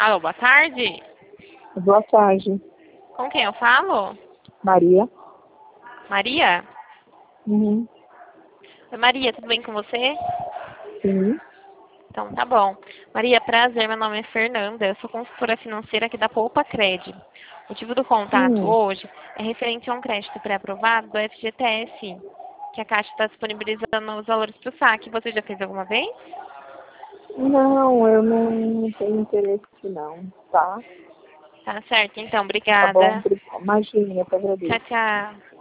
Alô, boa tarde. Boa tarde. Com quem eu falo? Maria? Maria? Uhum. Oi, Maria, tudo bem com você? Sim. Então, tá bom. Maria, prazer, meu nome é Fernanda, eu sou consultora financeira aqui da Poupa Cred. O motivo do contato Hum. hoje é referente a um crédito pré-aprovado do FGTS, que a Caixa está disponibilizando os valores para o saque. Você já fez alguma vez? Não, eu não tenho interesse não, tá? Tá certo, então, Tá bom? obrigada. Imagina, eu que Tchau, agradeço. tchau.